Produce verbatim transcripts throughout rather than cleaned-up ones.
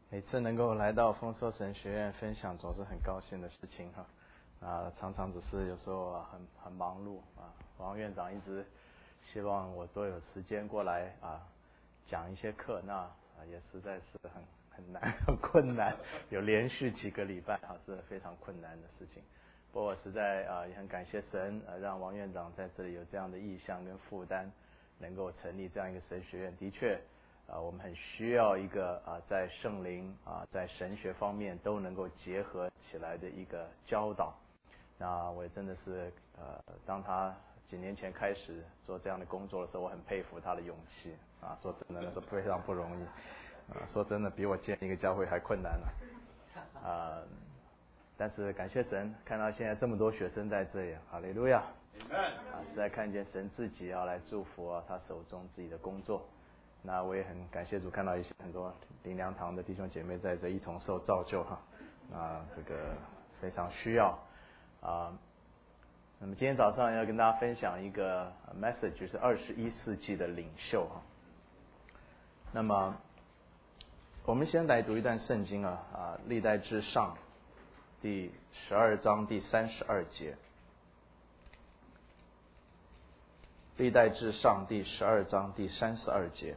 每次能够来到丰收神学院分享，总是很高兴的事情哈。啊，常常只是有时候啊很很忙碌啊。王院长一直希望我多有时间过来啊讲一些课，那啊也实在是很很难很困难，有连续几个礼拜啊是非常困难的事情。不过我实在啊也很感谢神啊，让王院长在这里有这样的意向跟负担，能够成立这样一个神学院。的确。啊，我们很需要一个啊，在圣灵啊，在神学方面都能够结合起来的一个教导。那我也真的是呃，当他几年前开始做这样的工作的时候，我很佩服他的勇气啊。说真的，那是非常不容易啊。说真的，比我建一个教会还困难了啊。但是感谢神，看到现在这么多学生在这里，哈利路亚！啊，实在看见神自己要来祝福啊，他手中自己的工作。那我也很感谢主，看到一些很多灵粮堂的弟兄姐妹在这一同受造就哈，啊，这个非常需要啊。那么今天早上要跟大家分享一个 message， 就是二十一世纪的领袖哈。那么我们先来读一段圣经啊啊，历代志上第十二章第三十二节。历代志上第十二章第三十二节。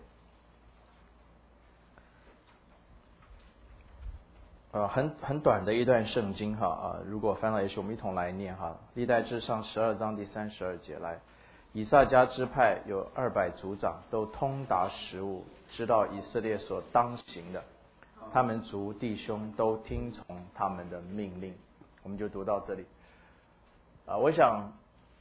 呃，很很短的一段圣经哈啊，如果翻到，也许我们一同来念哈。历代志上十二章第三十二节来，以萨迦支派有二百族长，都通达实务，知道以色列所当行的，他们族弟兄都听从他们的命令。我们就读到这里啊。我想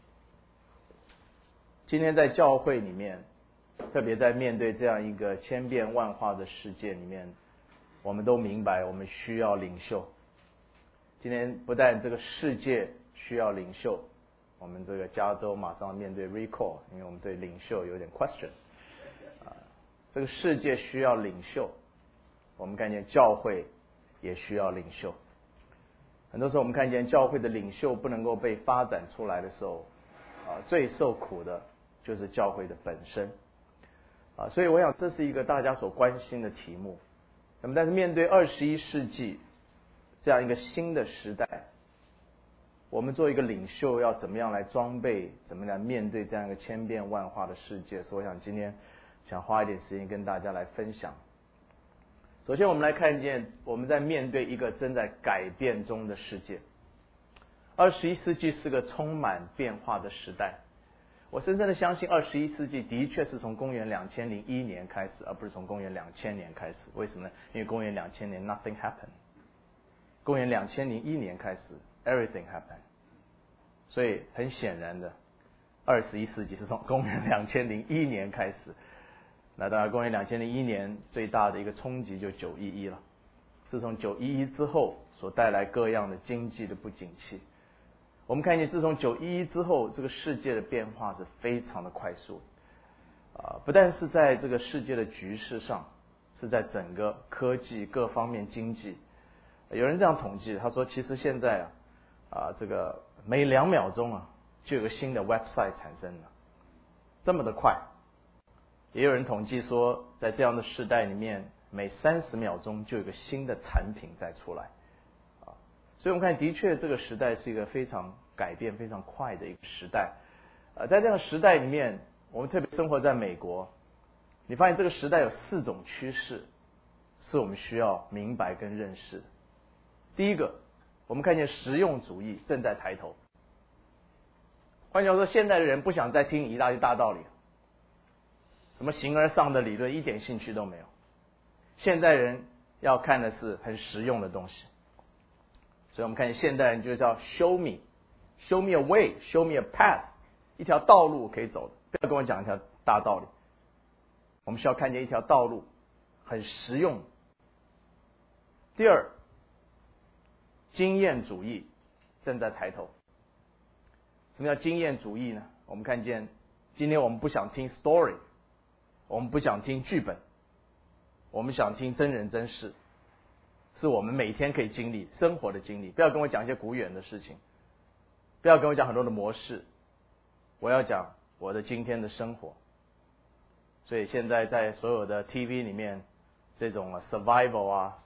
今天在教会里面，特别在面对这样一个千变万化的世界里面，我们都明白我们需要领袖。今天不但这个世界需要领袖，我们这个加州马上面对 recall， 因为我们对领袖有点 question 啊，这个世界需要领袖，我们看见教会也需要领袖。很多时候我们看见教会的领袖不能够被发展出来的时候啊，最受苦的就是教会的本身啊，所以我想这是一个大家所关心的题目。那么但是面对二十一世纪这样一个新的时代，我们做一个领袖要怎么样来装备，怎么来面对这样一个千变万化的世界，所以我想今天想花一点时间跟大家来分享。首先我们来看见我们在面对一个正在改变中的世界。二十一世纪是个充满变化的时代，我深深的相信二十一世纪的确是从公元两千零一年开始，而不是从公元两千年开始。为什么呢？因为公元两千年 nothing happened， 公元两千零一年开始 everything happened， 所以很显然的，二十一世纪是从公元两千零一年开始。那当然，公元两千零一年最大的一个冲击就九一一了。自从九一一之后所带来各样的经济的不景气。我们看见，自从九一一之后，这个世界的变化是非常的快速，啊，不但是在这个世界的局势上，是在整个科技各方面经济。有人这样统计，他说，其实现在啊，啊，这个每两秒钟啊，就有个新的 website 产生了，这么的快。也有人统计说，在这样的时代里面，每三十秒钟就有个新的产品再出来。所以我们看，的确这个时代是一个非常改变非常快的一个时代。呃，在这样的时代里面，我们特别生活在美国，你发现这个时代有四种趋势，是我们需要明白跟认识。第一个，我们看见实用主义正在抬头。换句话说，现在的人不想再听一大堆大道理，什么形而上的理论一点兴趣都没有。现代人要看的是很实用的东西。所以我们看见现代人就叫 show me show me a way show me a path， 一条道路可以走的，不要跟我讲一条大道理。我们需要看见一条道路很实用。第二，经验主义正在抬头。什么叫经验主义呢？我们看见今天我们不想听 story， 我们不想听剧本，我们想听真人真事，是我们每天可以经历生活的经历。不要跟我讲一些古远的事情，不要跟我讲很多的模式，我要讲我的今天的生活。所以现在在所有的 T V 里面，这种 survival 啊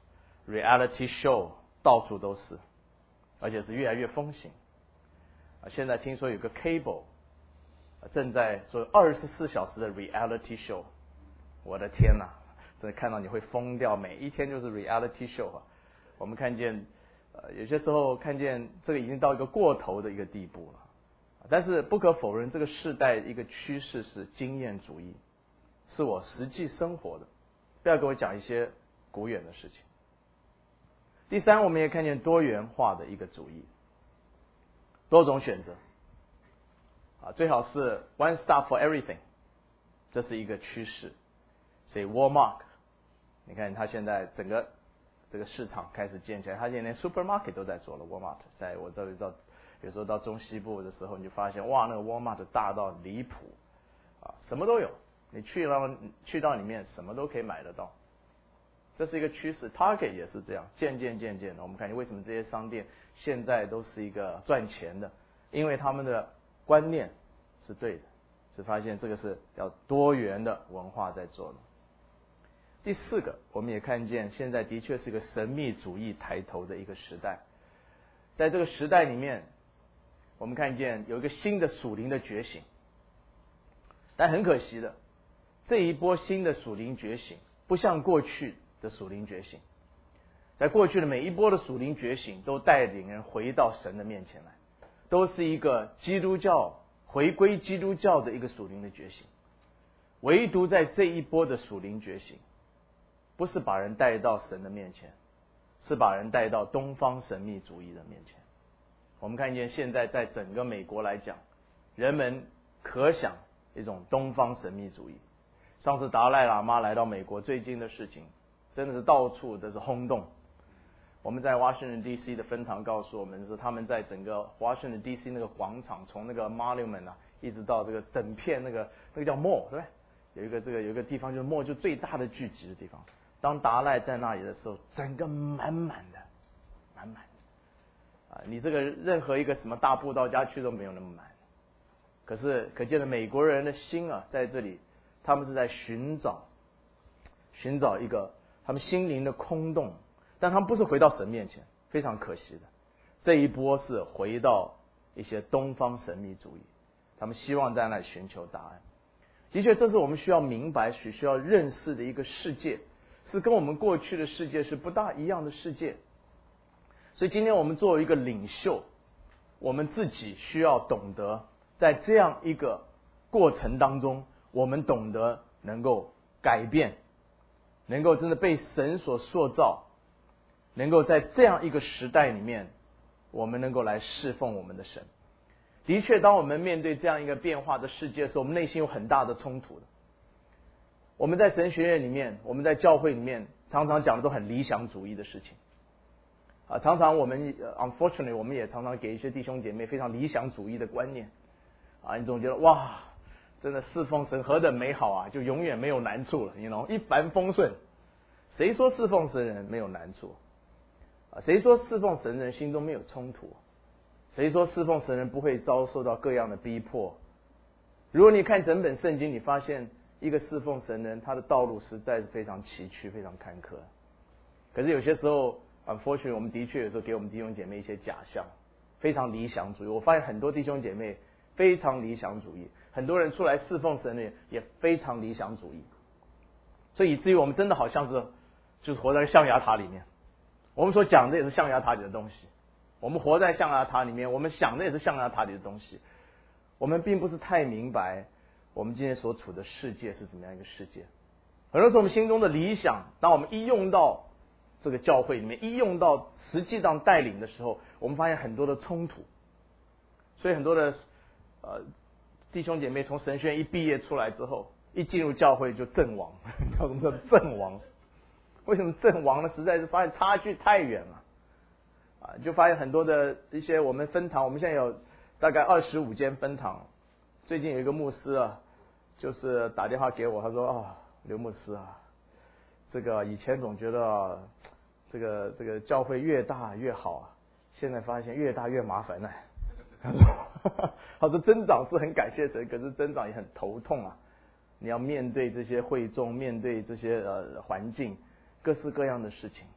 reality show 到处都是，而且是越来越风行。啊，现在听说有个 cable 正在做二十四小时的 reality show， 我的天哪，真的看到你会疯掉，每一天就是 reality show 啊。我们看见，呃，有些时候看见这个已经到一个过头的一个地步了。但是不可否认，这个世代一个趋势是经验主义，是我实际生活的，不要给我讲一些古远的事情。第三，我们也看见多元化的一个主义，多种选择，啊，最好是 one stop for everything， 这是一个趋势。所以 Walmart， 你看它现在整个这个市场开始建起来，它现在连 supermarket 都在做了。Walmart 在我这里到有时候到中西部的时候，你就发现哇，那个 Walmart 大到离谱啊，什么都有，你去到去到里面什么都可以买得到。这是一个趋势 ，Target 也是这样，渐渐渐渐的，我们看见为什么这些商店现在都是一个赚钱的，因为他们的观念是对的，是发现这个是要多元的文化在做的。第四个，我们也看见现在的确是一个神秘主义抬头的一个时代，在这个时代里面，我们看见有一个新的属灵的觉醒，但很可惜的，这一波新的属灵觉醒不像过去的属灵觉醒，在过去的每一波的属灵觉醒都带领人回到神的面前来，都是一个基督教回归基督教的一个属灵的觉醒。唯独在这一波的属灵觉醒，不是把人带到神的面前，是把人带到东方神秘主义的面前。我们看见现在在整个美国来讲，人们可想一种东方神秘主义。上次达赖喇嘛来到美国，最近的事情真的是到处都是轰动。我们在 Washington D C 的分堂告诉我们是他们在整个 Washington D C 那个广场，从那个 Monument 啊，一直到这个整片那个那个叫 Mall， 对不对？有一个这个有一个地方就是 Mall， 就最大的聚集的地方。当达赖在那里的时候，整个满满的，满满的啊！你这个任何一个什么大布道家去都没有那么满。可是可见的美国人的心啊，在这里，他们是在寻找寻找一个他们心灵的空洞，但他们不是回到神面前，非常可惜的。这一波是回到一些东方神秘主义，他们希望在那里寻求答案。的确，这是我们需要明白、需需要认识的一个世界，是跟我们过去的世界是不大一样的世界。所以今天我们作为一个领袖，我们自己需要懂得，在这样一个过程当中，我们懂得能够改变，能够真的被神所塑造，能够在这样一个时代里面，我们能够来侍奉我们的神。的确，当我们面对这样一个变化的世界的时候，我们内心有很大的冲突的。我们在神学院里面，我们在教会里面，常常讲的都很理想主义的事情啊，常常我们 unfortunately 我们也常常给一些弟兄姐妹非常理想主义的观念啊，你总觉得哇，真的侍奉神何等美好啊，就永远没有难处了，你 you know 一帆风顺。谁说侍奉神人没有难处啊？谁说侍奉神人心中没有冲突？谁说侍奉神人不会遭受到各样的逼迫？如果你看整本圣经，你发现一个侍奉神人，他的道路实在是非常崎岖、非常坎坷。可是有些时候 unfortunately 我们的确有时候给我们弟兄姐妹一些假象，非常理想主义。我发现很多弟兄姐妹非常理想主义，很多人出来侍奉神人也非常理想主义，所以以至于我们真的好像是就是活在象牙塔里面，我们所讲的也是象牙塔里的东西，我们活在象牙塔里面，我们想的也是象牙塔里的东西，我们并不是太明白我们今天所处的世界是怎么样一个世界。很多时候我们心中的理想，当我们一用到这个教会里面，一用到实际上带领的时候，我们发现很多的冲突。所以很多的呃弟兄姐妹从神学院一毕业出来之后，一进入教会就阵亡，叫什么叫阵亡？为什么阵亡呢？实在是发现差距太远了啊！就发现很多的一些我们分堂，我们现在有大概二十五间分堂。最近有一个牧师啊，就是打电话给我，他说啊，刘牧师啊，这个以前总觉得这个这个教会越大越好啊，现在发现越大越麻烦呢、啊。他说他说增长是很感谢神，可是增长也很头痛啊。你要面对这些会众，面对这些呃环境，各式各样的事情。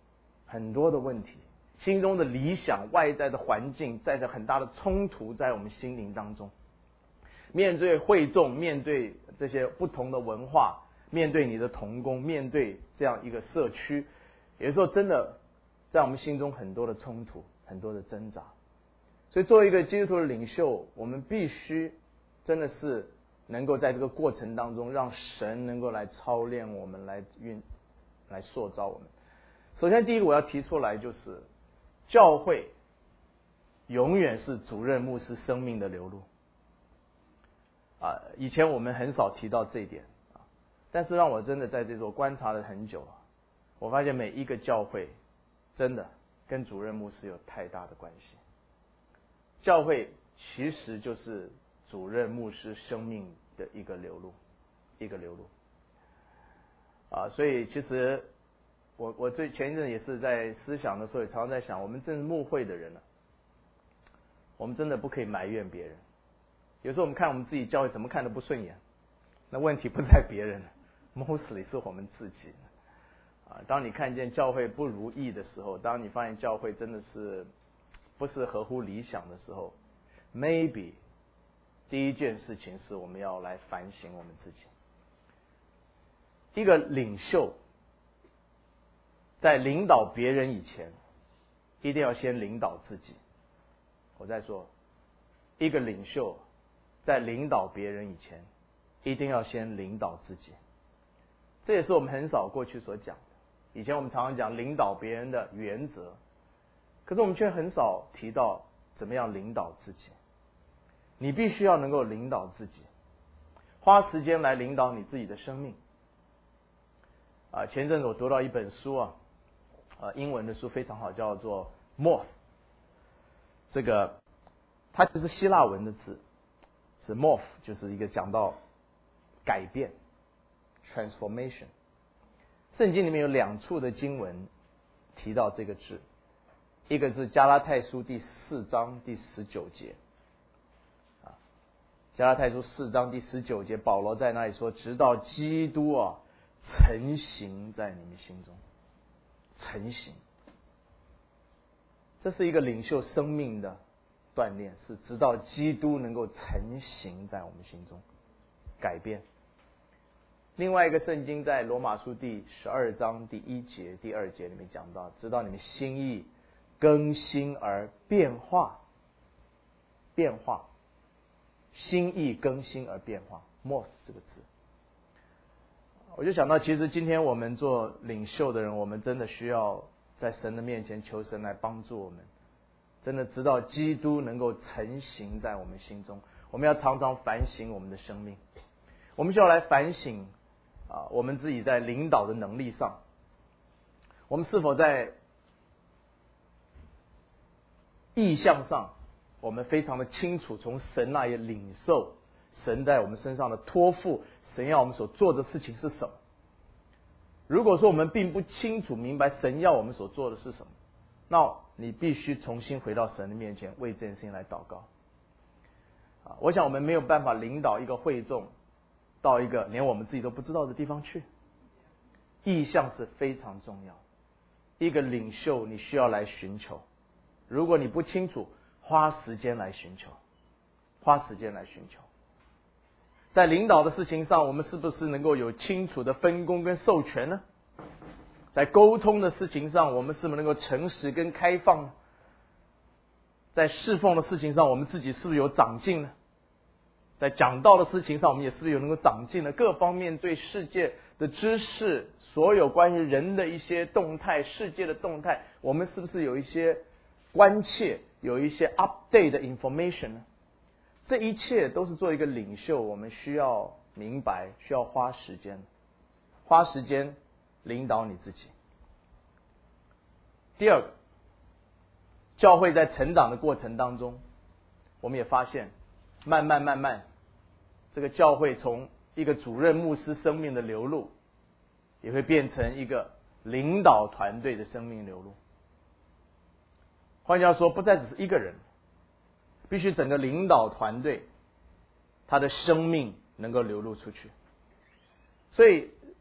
很多的问题，心中的理想、外在的环境，带着很大的冲突在我们心灵当中。面对会众，面对这些不同的文化，面对你的同工，面对这样一个社区，有时候真的在我们心中很多的冲突，很多的挣扎。所以作为一个基督徒的领袖，我们必须真的是能够在这个过程当中，让神能够来操练我们，来运来塑造我们。首先第一个我要提出来，就是教会永远是主任牧师生命的流露啊。以前我们很少提到这一点啊，但是让我真的在这座观察了很久啊，我发现每一个教会真的跟主任牧师有太大的关系。教会其实就是主任牧师生命的一个流露，一个流露啊。所以其实我我最前一阵也是在思想的时候，也常常在想，我们真是牧会的人了、啊，我们真的不可以埋怨别人。有时候我们看我们自己教会怎么看都不顺眼，那问题不在别人 ，mostly 是我们自己啊。当你看见教会不如意的时候，当你发现教会真的是不是合乎理想的时候 ，maybe 第一件事情是我们要来反省我们自己。一个领袖在领导别人以前，一定要先领导自己。我再说，一个领袖在领导别人以前，一定要先领导自己。这也是我们很少过去所讲的。以前我们常常讲领导别人的原则，可是我们却很少提到怎么样领导自己。你必须要能够领导自己，花时间来领导你自己的生命。啊，前阵子我读到一本书啊，呃，英文的书非常好，叫做 Morph。这个它就是希腊文的字，是 Morph， 就是一个讲到改变 transformation。圣经里面有两处的经文提到这个字，一个是加拉太书第四章第十九节。啊，加拉太书四章第十九节，保罗在那里说，直到基督啊成形在你们心中。成形，这是一个领袖生命的锻炼，是直到基督能够成形在我们心中，改变。另外一个圣经在罗马书第十二章第一节、第二节里面讲到，直到你们心意更新而变化，变化，心意更新而变化 ，morph 这个字。我就想到，其实今天我们做领袖的人，我们真的需要在神的面前求神来帮助我们，真的直到基督能够成形在我们心中。我们要常常反省我们的生命，我们需要来反省啊，我们自己在领导的能力上，我们是否在意向上，我们非常的清楚从神那里领受神在我们身上的托付，神要我们所做的事情是什么。如果说我们并不清楚明白神要我们所做的是什么，那你必须重新回到神的面前，为这件事情来祷告。啊，我想我们没有办法领导一个会众到一个连我们自己都不知道的地方去。意向是非常重要，一个领袖你需要来寻求。如果你不清楚，花时间来寻求，花时间来寻求。在领导的事情上，我们是不是能够有清楚的分工跟授权呢？在沟通的事情上，我们是不是能够诚实跟开放呢？在侍奉的事情上，我们自己是不是有长进呢？在讲道的事情上，我们也是不是有能够长进呢？各方面对世界的知识，所有关于人的一些动态，世界的动态，我们是不是有一些关切，有一些 update 的 information 呢？这一切都是做一个领袖，我们需要明白，需要花时间，花时间领导你自己。第二个，教会在成长的过程当中，我们也发现，慢慢慢慢，这个教会从一个主任牧师生命的流露，也会变成一个领导团队的生命流露。换句话说，不再只是一个人，必须整个领导团队他的生命能够流露出去。所以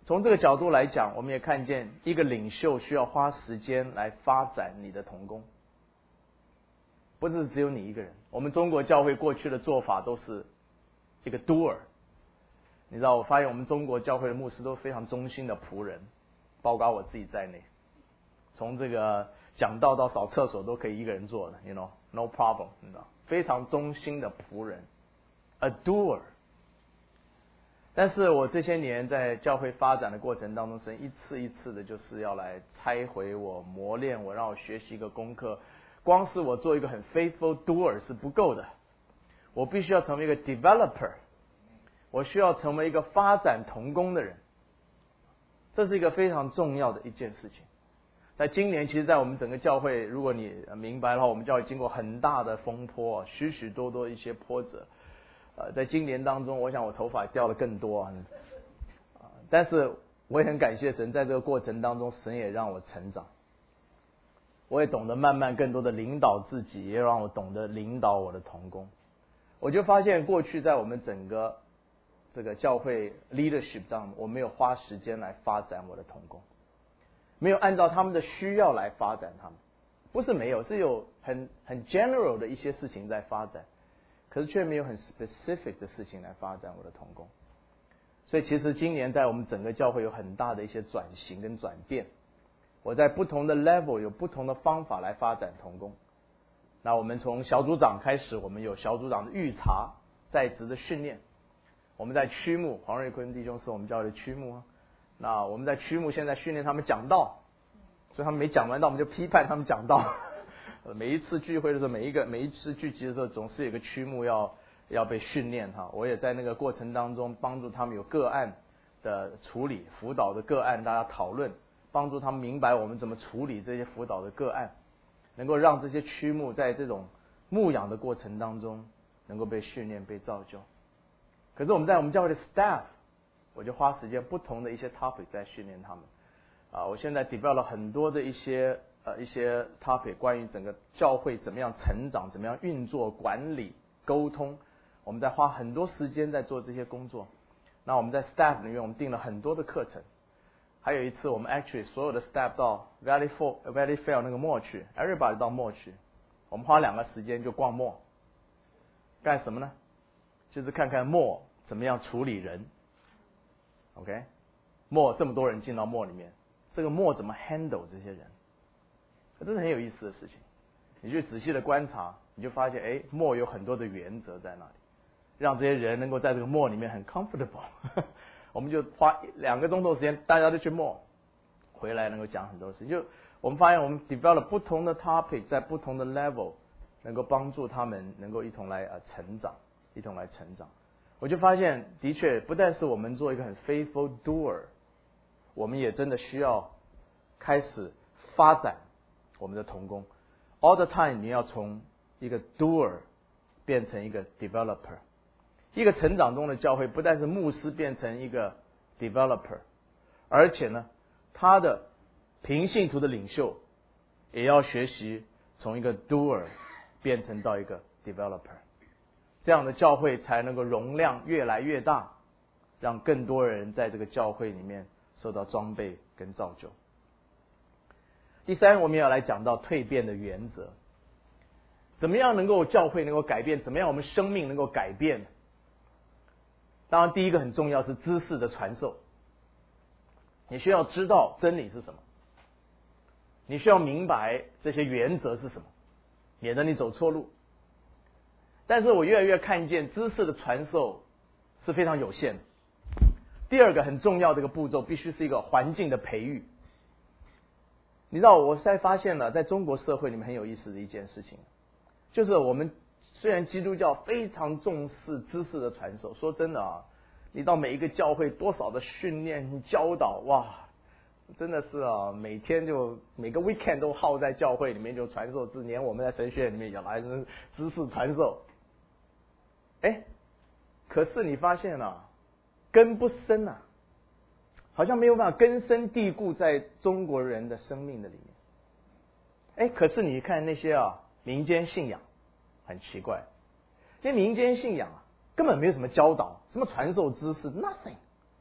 从这个角度来讲，我们也看见一个领袖需要花时间来发展你的同工，不是只有你一个人。我们中国教会过去的做法都是一个 doer， 你知道，我发现我们中国教会的牧师都非常忠心的仆人，包括我自己在内，从这个讲道到扫厕所都可以一个人做的 ，you know no problem， 你知道，非常忠心的仆人 ，a doer。但是我这些年在教会发展的过程当中，神一次一次的就是要来拆毁我、磨练我，让我学习一个功课。光是我做一个很 faithful doer 是不够的，我必须要成为一个 developer， 我需要成为一个发展同工的人。这是一个非常重要的一件事情。在今年，其实在我们整个教会，如果你明白的话，我们教会经过很大的风波，许许多多一些波折。呃，在今年当中，我想我头发掉的更多啊，但是我也很感谢神，在这个过程当中，神也让我成长，我也懂得慢慢更多的领导自己，也让我懂得领导我的同工。我就发现过去在我们整个这个教会 leadership 上，我没有花时间来发展我的同工，没有按照他们的需要来发展他们，不是没有，是有很很 general 的一些事情在发展。可是却没有很 specific 的事情来发展我的同工，所以其实今年在我们整个教会有很大的一些转型跟转变。我在不同的 level 有不同的方法来发展同工。那我们从小组长开始，我们有小组长的预查、在职的训练。我们在区牧，黄瑞坤弟兄是我们教会的区牧啊。那我们在区牧现在训练他们讲道，所以他们没讲完道，我们就批判他们讲道。每一次聚会的时候，每一个每一次聚集的时候，总是有个区目要要被训练哈。我也在那个过程当中帮助他们有个案的处理、辅导的个案，大家讨论，帮助他们明白我们怎么处理这些辅导的个案，能够让这些区目在这种牧养的过程当中能够被训练、被造就。可是我们在我们教会的 staff， 我就花时间不同的一些 topic 在训练他们。啊，我现在 develop 了很多的一些。呃，一些 topic 关于整个教会怎么样成长、怎么样运作、管理、沟通，我们在花很多时间在做这些工作。那我们在 staff 里面，我们定了很多的课程。还有一次，我们 actually 所有的 staff 到 Valley Fair Valley Fair 那个 mall 去 ，everybody 到 mall 去，我们花两个时间就逛 mall， 干什么呢？就是看看 mall 怎么样处理人。OK，mall 这么多人进到 mall 里面，这个 mall 怎么 handle 这些人？这是很有意思的事情，你去仔细的观察，你就发现，哎，默有很多的原则在那里，让这些人能够在这个默里面很 comfortable。我们就花两个钟头时间，大家都去默，回来能够讲很多事情。就我们发现，我们 develop 不同的 topic， 在不同的 level， 能够帮助他们能够一同来呃成长，一同来成长。我就发现，的确，不但是我们做一个很 faithful doer， 我们也真的需要开始发展我们的同工 ，all the time 你要从一个 doer 变成一个 developer。一个成长中的教会，不但是牧师变成一个 developer， 而且呢，他的平信徒的领袖也要学习从一个 doer 变成到一个 developer， 这样的教会才能够容量越来越大，让更多人在这个教会里面受到装备跟造就。第三，我们要来讲到蜕变的原则，怎么样能够教会能够改变，怎么样我们生命能够改变。当然第一个很重要是知识的传授，你需要知道真理是什么，你需要明白这些原则是什么，免得你走错路。但是我越来越看见知识的传授是非常有限的。第二个很重要的一个步骤必须是一个环境的培育。你知道我现在发现了在中国社会里面很有意思的一件事情，就是我们虽然基督教非常重视知识的传授，说真的啊，你到每一个教会多少的训练教导，哇，真的是啊，每天就每个 weekend 都耗在教会里面就传授知，连我们在神学院里面也来知识传授。哎，可是你发现啊，根不深啊，好像没有办法根深蒂固在中国人的生命的里面。哎，可是你看那些啊民间信仰，很奇怪，那民间信仰啊根本没有什么教导，什么传授知识 ，nothing。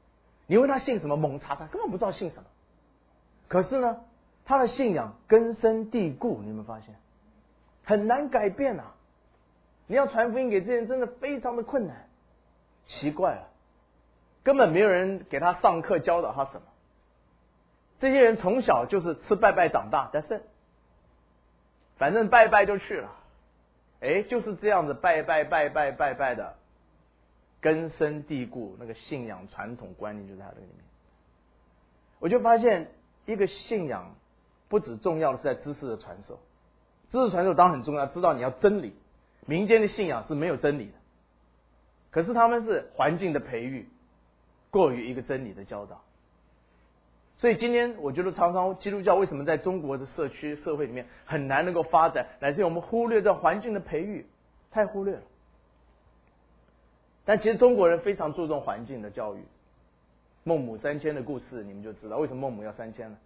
你问他信什么，猛查查，根本不知道信什么。可是呢，他的信仰根深蒂固，你有没有发现？很难改变啊！你要传福音给这些人，真的非常的困难。奇怪了，根本没有人给他上课教导他什么。这些人从小就是吃拜拜长大，但是反正拜拜就去了。哎，就是这样子拜拜拜拜拜拜的，根深蒂固，那个信仰传统观念就在他这里面。我就发现一个信仰不只重要的是在知识的传授，知识传授当然很重要，知道你要真理。民间的信仰是没有真理的，可是他们是环境的培育过于一个真理的教导。所以今天我觉得常常基督教为什么在中国的社区社会里面很难能够发展，乃至于我们忽略这环境的培育，太忽略了。但其实中国人非常注重环境的教育。孟母三迁的故事你们就知道，为什么孟母要三迁呢？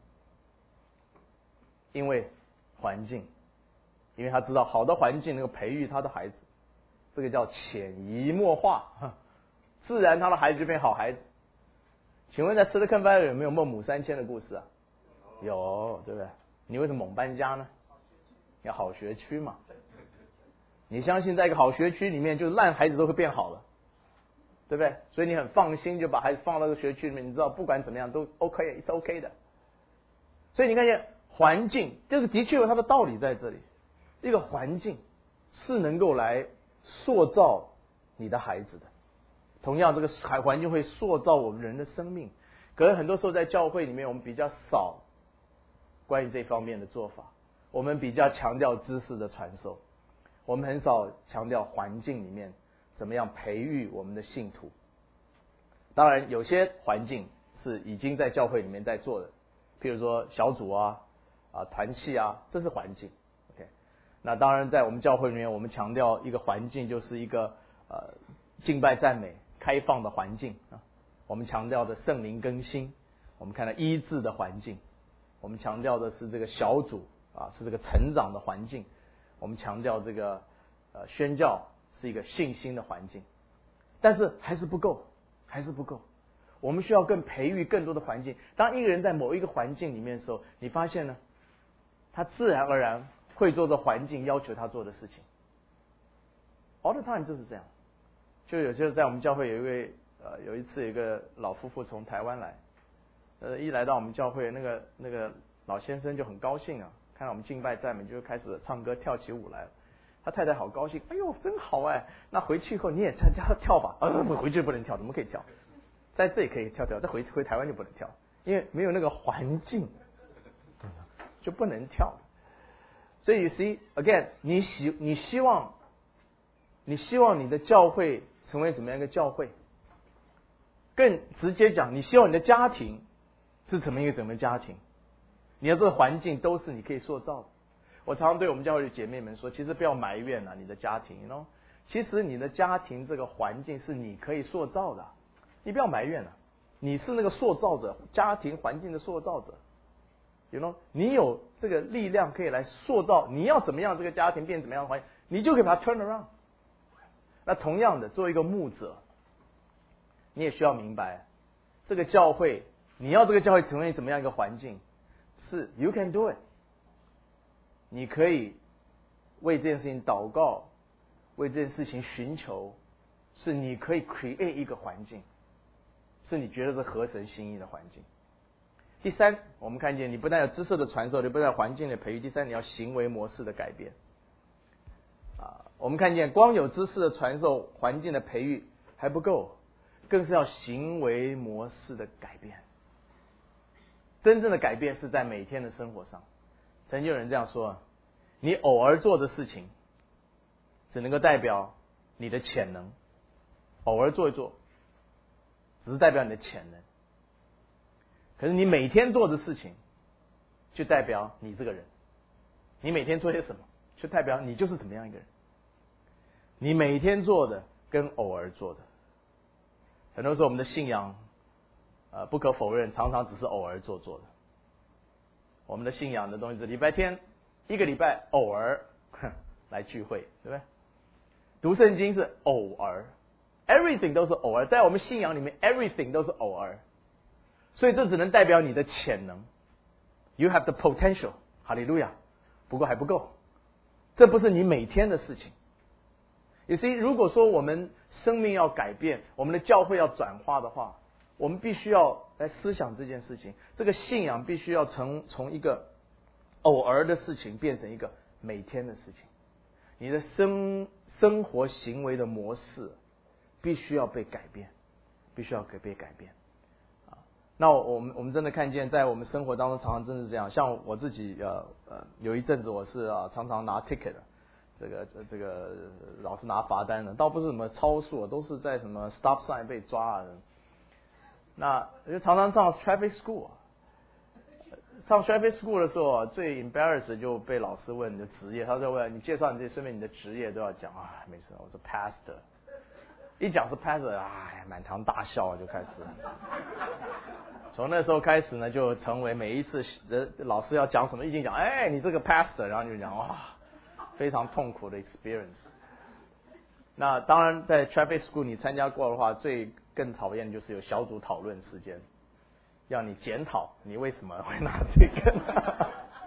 因为环境，因为他知道好的环境能够培育他的孩子，这个叫潜移默化，自然他的孩子就变好孩子。请问在 Silicon Valley 有没有孟母三迁的故事啊？有，对不对？你为什么猛搬家呢？要好学区嘛。你相信在一个好学区里面，就是烂孩子都会变好了，对不对？所以你很放心就把孩子放到这个学区里面，你知道不管怎么样都 OK， 是 OK 的。所以你看见环境，这个的确有它的道理在这里。一个环境是能够来塑造你的孩子的。同样，这个环境会塑造我们人的生命。可是很多时候在教会里面，我们比较少关于这方面的做法。我们比较强调知识的传授，我们很少强调环境里面怎么样培育我们的信徒。当然，有些环境是已经在教会里面在做的，譬如说小组啊、啊团契啊，这是环境。OK， 那当然在我们教会里面，我们强调一个环境就是一个呃敬拜赞美。开放的环境啊，我们强调的圣灵更新，我们看到医治的环境，我们强调的是这个小组啊，是这个成长的环境，我们强调这个呃宣教是一个信心的环境，但是还是不够，还是不够，我们需要更培育更多的环境。当一个人在某一个环境里面的时候，你发现呢，他自然而然会做这环境要求他做的事情。All the time 就是这样。就有些在我们教会有一位呃，有一次有一个老夫妇从台湾来，呃，一来到我们教会，那个那个老先生就很高兴啊，看到我们敬拜赞美，就开始唱歌跳起舞来了。他太太好高兴，哎呦，真好哎！那回去以后你也参加跳吧？啊，回去不能跳，怎么可以跳？在这里可以跳跳，再回回台湾就不能跳，因为没有那个环境，就不能跳。所以 you see again， 你希你希望你希望你的教会成为怎么样一个教会？更直接讲，你希望你的家庭是怎么一个怎么家庭？你的这个环境都是你可以塑造的。我常常对我们教会的姐妹们说，其实不要埋怨啊，你的家庭 you know？ 其实你的家庭这个环境是你可以塑造的，你不要埋怨了、啊，你是那个塑造者，家庭环境的塑造者。you know？ 你有这个力量可以来塑造，你要怎么样这个家庭变怎么样的环境，你就可以把它 turn around。那同样的，作为一个牧者，你也需要明白，这个教会，你要这个教会成为怎么样一个环境，是 you can do it， 你可以为这件事情祷告，为这件事情寻求，是你可以 create 一个环境，是你觉得是合神心意的环境。第三，我们看见你不但有知识的传授，你不但有环境的培育，第三，你要行为模式的改变。啊，我们看见光有知识的传授、环境的培育还不够，更是要行为模式的改变。真正的改变是在每天的生活上。曾经有人这样说，你偶尔做的事情只能够代表你的潜能，偶尔做一做只是代表你的潜能，可是你每天做的事情就代表你这个人。你每天做些什么就代表你就是怎么样一个人。你每天做的跟偶尔做的，很多时候我们的信仰呃，不可否认常常只是偶尔做做的。我们的信仰的东西是礼拜天一个礼拜偶尔来聚会，对不对？读圣经是偶尔， everything 都是偶尔，在我们信仰里面 everything 都是偶尔。 所以这只能代表你的潜能。You have the potential， 哈利路亚。不过还不够，这不是你每天的事情。You see， 如果说我们生命要改变，我们的教会要转化的话，我们必须要来思想这件事情。这个信仰必须要从从一个偶尔的事情变成一个每天的事情。你的生生活行为的模式必须要被改变，必须要被改变。那我们我们真的看见，在我们生活当中，常常真是这样。像我自己，呃呃，有一阵子我是啊常常拿 ticket 的，这个这个老是拿罚单的，倒不是什么超速，都是在什么 stop sign 被抓的。那就常常上 traffic school， 上 traffic school 的时候，最 embarrassed 就被老师问你的职业，他就问你介绍你这顺便你的职业都要讲啊，没事，我是 pastor。一讲是 pastor， 哎，满堂大笑就开始了。从那时候开始呢，就成为每一次老师要讲什么，一定讲，哎，你这个 pastor， 然后就讲哇，非常痛苦的 experience。那当然，在 traffic school 你参加过的话，最更讨厌的就是有小组讨论时间，要你检讨你为什么会拿这个。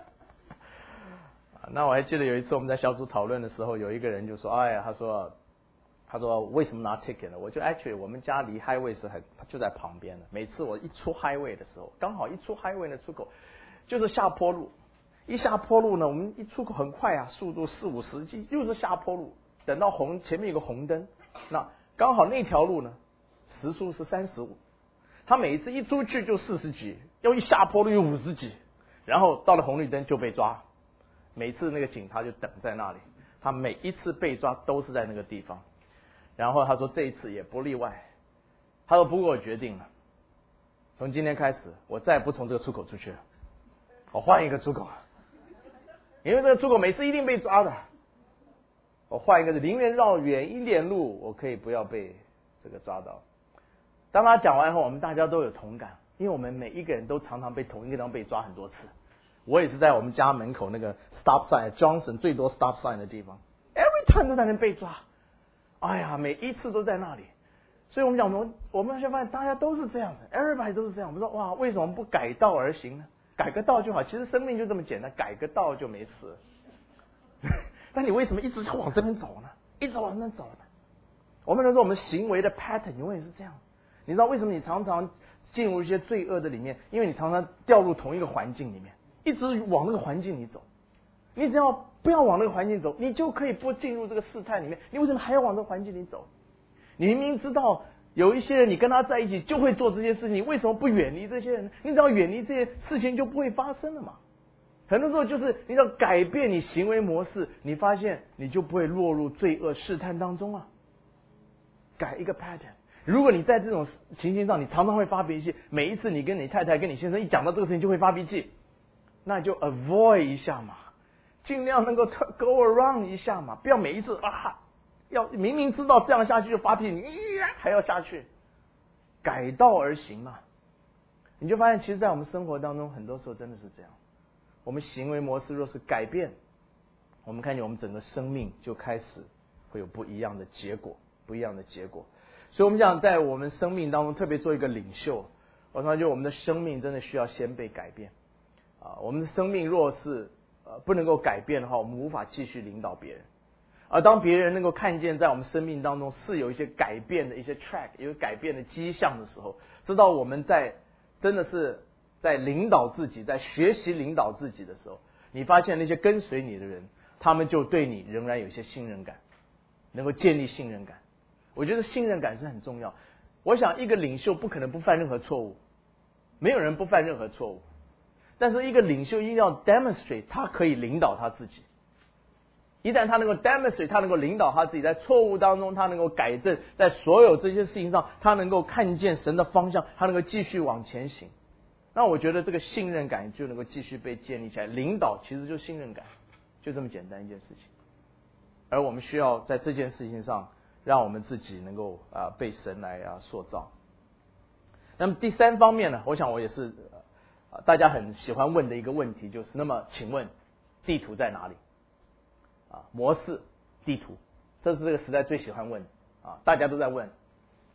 那我还记得有一次我们在小组讨论的时候，有一个人就说，哎呀，他说。他说为什么拿 ticket 呢？我就 actually 我们家离 highway 是很就在旁边的。每次我一出 highway 的时候，刚好一出 highway 的出口就是下坡路，一下坡路呢，我们一出口很快啊，速度四五十，又是下坡路。等到红前面有个红灯，那刚好那条路呢时速是三十五，他每一次一出去就四十几，又一下坡路又五十几，然后到了红绿灯就被抓。每次那个警察就等在那里，他每一次被抓都是在那个地方。然后他说这一次也不例外，他说不过我决定了，从今天开始我再也不从这个出口出去了，我换一个出口，因为这个出口每次一定被抓的，我换一个宁愿绕远一点路，我可以不要被这个抓到。当他讲完后，我们大家都有同感，因为我们每一个人都常常被同一个地方被抓很多次。我也是在我们家门口那个 stop sign Johnson 最多 stop sign 的地方 ，every time 都在那边被抓。哎呀，每一次都在那里，所以我们讲，我们我们就发现大家都是这样的 ，everybody 都是这样。我们说哇，为什么不改道而行呢？改个道就好，其实生命就这么简单，改个道就没事。但你为什么一直往这边走呢？一直往那边走呢？我们都说我们行为的 pattern 永远是这样。你知道为什么你常常进入一些罪恶的里面？因为你常常掉入同一个环境里面，一直往那个环境里走。你只要不要往那个环境走，你就可以不进入这个试探里面。你为什么还要往这个环境里走？你明明知道有一些人，你跟他在一起就会做这些事情，你为什么不远离这些人？你只要远离这些事情，就不会发生了嘛。很多时候就是你要改变你行为模式，你发现你就不会落入罪恶试探当中啊。改一个 pattern。如果你在这种情形上，你常常会发脾气，每一次你跟你太太、跟你先生一讲到这个事情就会发脾气，那就 avoid 一下嘛。尽量能够 go around 一下嘛，不要每一次啊，要明明知道这样下去就发脾气，你还要下去，改道而行嘛。你就发现，其实，在我们生活当中，很多时候真的是这样。我们行为模式若是改变，我们看见我们整个生命就开始会有不一样的结果，不一样的结果。所以，我们讲在我们生命当中，特别做一个领袖，我常觉得我们的生命真的需要先被改变啊。我们的生命若是呃，不能够改变的话，我们无法继续领导别人。而当别人能够看见在我们生命当中是有一些改变的一些 track， 有改变的迹象的时候，知道我们在真的是在领导自己，在学习领导自己的时候，你发现那些跟随你的人，他们就对你仍然有一些信任感，能够建立信任感。我觉得信任感是很重要。我想一个领袖不可能不犯任何错误，没有人不犯任何错误。但是一个领袖一定要 demonstrate 他可以领导他自己。一旦他能够 demonstrate 他能够领导他自己，在错误当中他能够改正，在所有这些事情上他能够看见神的方向，他能够继续往前行，那我觉得这个信任感就能够继续被建立起来。领导其实就是信任感，就这么简单一件事情。而我们需要在这件事情上让我们自己能够啊、呃、被神来啊塑造。那么第三方面呢，我想我也是大家很喜欢问的一个问题，就是那么请问地图在哪里啊？模式地图，这是这个时代最喜欢问啊，大家都在问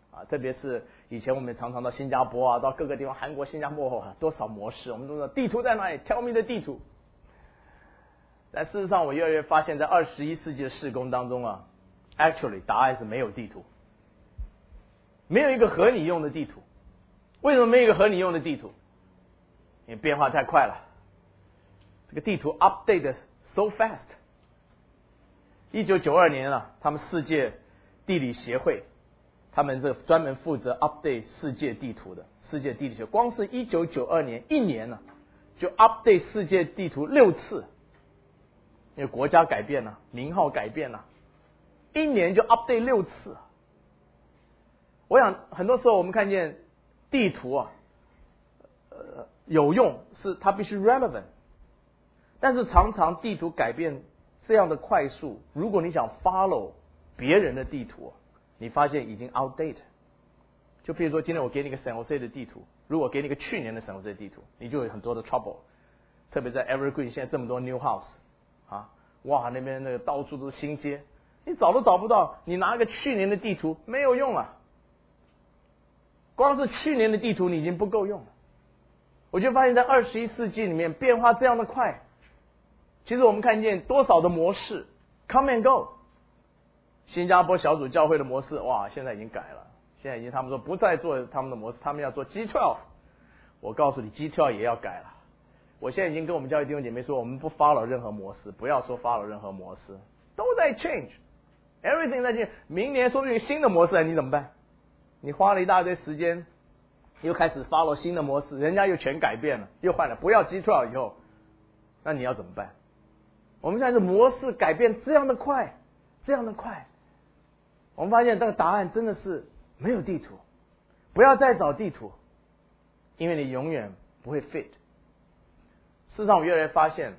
啊，特别是以前我们常常到新加坡啊，到各个地方，韩国、新加坡啊，多少模式，我们都说地图在哪里 ？Tell me the 地图。但事实上，我越来越发现，在二十一世纪的事工当中啊 ，actually 答案是没有地图，没有一个合你用的地图。为什么没有一个合你用的地图？因为变化太快了，这个地图 update 的 so fast。一九九二年啊，他们世界地理协会，他们是专门负责 update 世界地图的。世界地理学光是一九九二年一年呢、啊，就 update 世界地图六次。因为国家改变了，名号改变了，一年就 update 六次。我想很多时候我们看见地图啊，呃，有用是它必须 relevant， 但是常常地图改变这样的快速，如果你想 follow 别人的地图，你发现已经 outdated。就比如说今天我给你一个 San Jose 的地图，如果给你一个去年的 San Jose 地图，你就有很多的 trouble， 特别在 Evergreen 现在这么多 new house。啊，哇，那边那个到处都是新街，你找都找不到。你拿个去年的地图没有用啊，光是去年的地图你已经不够用了。我就发现，在二十一世纪里面变化这样的快，其实我们看见多少的模式 come and go。新加坡小组教会的模式，哇，现在已经改了，现在已经他们说不再做他们的模式，他们要做 G 十二。我告诉你 ，G 十二 也要改了。我现在已经跟我们教会弟兄姐妹说，我们不 follow 任何模式，不要说 follow 任何模式，都在 change，everything 在 change。明年说不定有新的模式来，你怎么办？你花了一大堆时间，又开始 follow 新的模式，人家又全改变了，又换了，不要 G 十二 以后，那你要怎么办？我们现在是模式改变这样的快，这样的快，我们发现这个答案真的是没有地图，不要再找地图，因为你永远不会 fit。事实上，我越来越发现，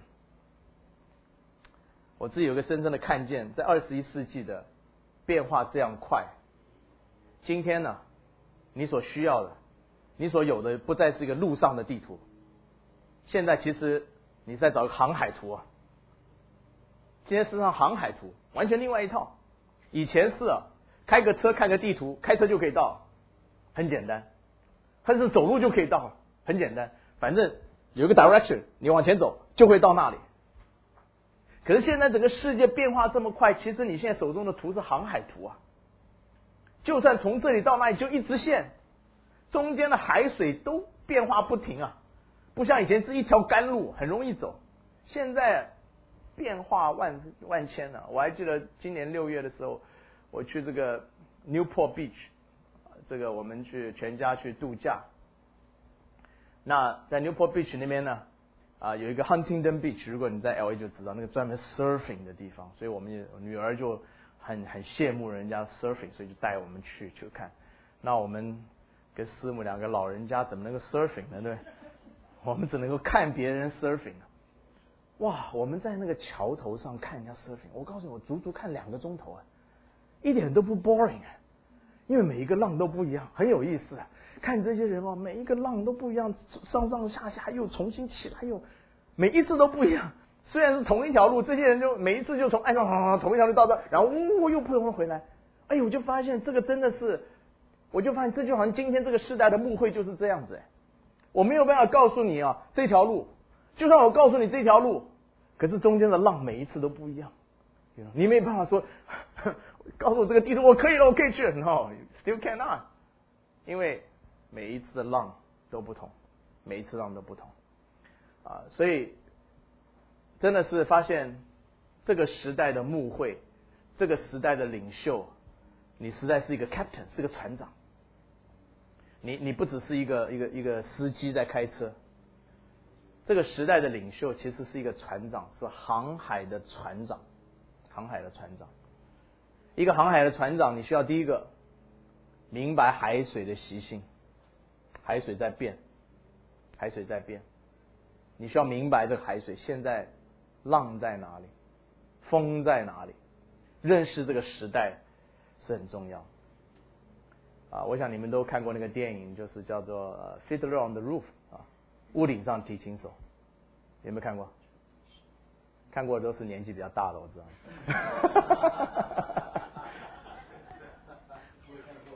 我自己有个深深的看见，在二十一世纪的变化这样快，今天呢，你所需要的，你所有的不再是一个路上的地图，现在其实你在找一个航海图啊。今天事实上航海图完全另外一套，以前是啊，开个车看个地图，开车就可以到，很简单，或者是走路就可以到，很简单，反正有一个 direction， 你往前走就会到那里。可是现在整个世界变化这么快，其实你现在手中的图是航海图啊，就算从这里到那里就一直线，中间的海水都变化不停啊，不像以前是一条干路很容易走，现在变化万万千啊。我还记得今年六月的时候，我去这个 Newport Beach， 这个我们去全家去度假。那在 Newport Beach 那边呢，啊有一个 Huntington Beach， 如果你在 L A 就知道，那个专门 surfing 的地方，所以我们也女儿就很很羡慕人家 surfing， 所以就带我们去去看。那我们跟师母两个老人家怎么能够 surfing 呢？对，我们只能够看别人 surfing。哇，我们在那个桥头上看人家 surfing， 我告诉你，我足足看两个钟头啊，一点都不 boring 啊，因为每一个浪都不一样，很有意思啊。看这些人哦，每一个浪都不一样，上上下下又重新起来，又每一次都不一样。虽然是同一条路，这些人就每一次就从岸上同一条路到这，然后呜又不同回来。哎呦，我就发现这个真的是，我就发现这就好像今天这个时代的牧会就是这样子哎。我没有办法告诉你啊，这条路，就算我告诉你这条路，可是中间的浪每一次都不一样。你没办法说，告诉我这个地图我可以了，我可以去。No, still cannot， 因为每一次的浪都不同，每一次浪都不同啊，所以真的是发现这个时代的牧会，这个时代的领袖，你实在是一个 captain， 是个船长。你你不只是一个一个一个司机在开车，这个时代的领袖其实是一个船长，是航海的船长，航海的船长。一个航海的船长，你需要第一个明白海水的习性。海水在变，海水在变，你需要明白这个海水现在浪在哪里，风在哪里，认识这个时代是很重要啊。我想你们都看过那个电影，就是叫做《Fiddler on the Roof》啊，屋顶上提琴手，有没有看过？看过的都是年纪比较大的，我知道。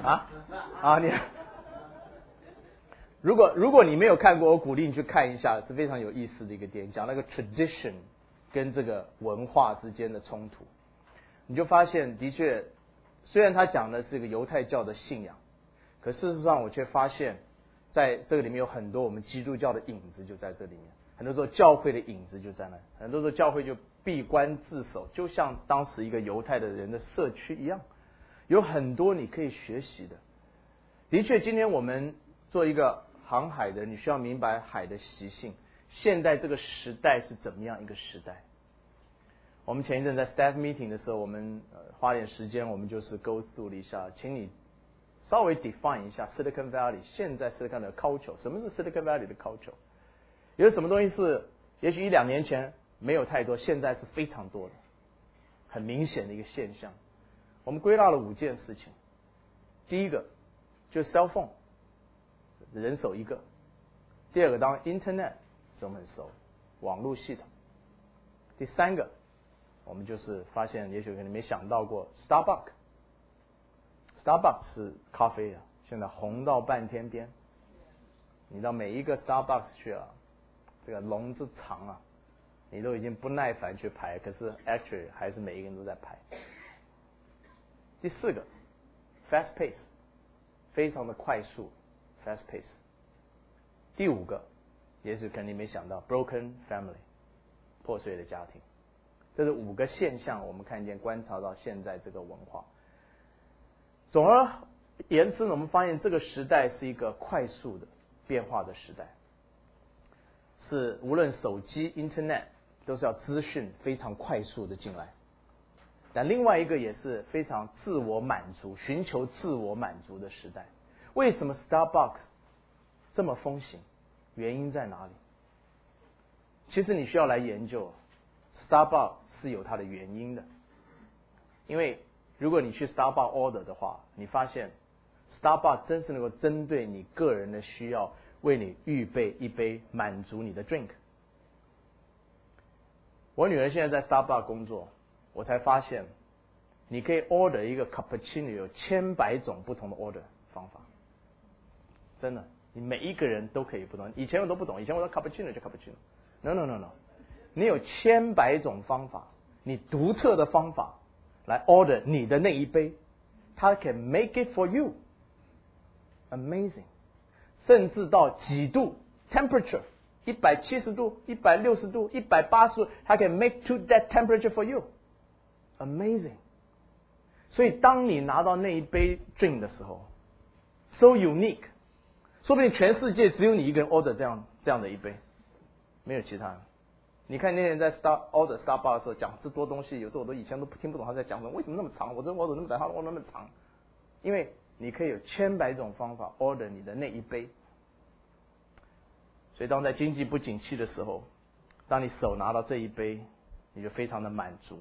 啊啊你。如果如果你没有看过，我鼓励你去看一下，是非常有意思的一个电影，讲那个 tradition 跟这个文化之间的冲突。你就发现，的确，虽然他讲的是一个犹太教的信仰，可事实上我却发现，在这个里面有很多我们基督教的影子就在这里面。很多时候教会的影子就在那，很多时候教会就闭关自守，就像当时一个犹太的人的社区一样，有很多你可以学习的。的确，今天我们做一个航海的，你需要明白海的习性。现在这个时代是怎么样一个时代？我们前一阵在 staff meeting 的时候，我们、呃、花点时间，我们就是 go through 了一下，请你稍微 define 一下 Silicon Valley 现在 Silicon 的 culture， 什么是 Silicon Valley 的 culture？ 有什么东西是也许一两年前没有太多，现在是非常多的，很明显的一个现象。我们归纳了五件事情。第一个就是 cell phone， 人手一个。第二个当然 Internet 是我们很熟，网络系统。第三个我们就是发现，也许可能没想到过 Starbucks， Starbucks 是咖啡啊，现在红到半天边。你到每一个 Starbucks 去啊，这个龙之长啊，你都已经不耐烦去排，可是 actually 还是每一个人都在排。第四个 fast pace， 非常的快速 fast pace。第五个也许肯定没想到 broken family， 破碎的家庭。这是五个现象，我们看见观察到现在这个文化。总而言之呢，我们发现这个时代是一个快速的变化的时代，是无论手机 Internet 都是要资讯非常快速的进来。但另外一个也是非常自我满足，寻求自我满足的时代。为什么 Starbucks 这么风行？原因在哪里？其实你需要来研究 Starbucks 是有它的原因的。因为如果你去 Starbucks order 的话，你发现 Starbucks 真是能够针对你个人的需要，为你预备一杯满足你的 drink。我女儿现在在 Starbucks 工作，我才发现你可以 order 一个 cappuccino 有千百种不同的 order 方法，真的，你每一个人都可以不同。以前我都不懂，以前我说 cappuccino 就 cappuccino，no no no no， 你有千百种方法，你独特的方法来 order 你的那一杯，它 can make it for you， amazing， 甚至到几度 temperature。一百七十度、一百六十度、一百八十度，它可以 make to that temperature for you， amazing。所以当你拿到那一杯 drink 的时候 ，so unique， 说不定全世界只有你一个人 order 这样这样的一杯，没有其他人。你看那天在 Star order Starbucks 的时候讲这多东西，有时候我都以前都听不懂他在讲什么，为什么那么长？我这 order 那么短，他 order 那么长，因为你可以有千百种方法 order 你的那一杯。所以当在经济不景气的时候，当你手拿到这一杯，你就非常的满足，